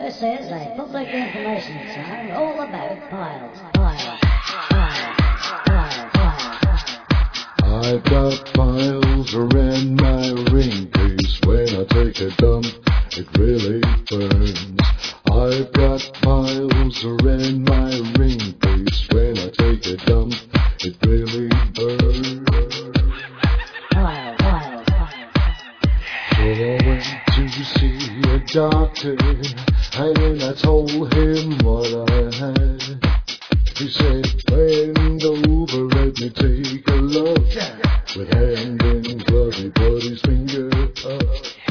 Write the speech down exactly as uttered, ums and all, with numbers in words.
This is a public information song all about piles, piles, piles, piles, piles. I've got piles around my ring piece. When I take a dump, it really burns. I've got piles around my ring piece. When I take a dump, it really burns. Piles, piles, piles. So I went to see a doctor, and I told him what I had. He said, bend over, let me take a look. With hand in glove, he put his finger up.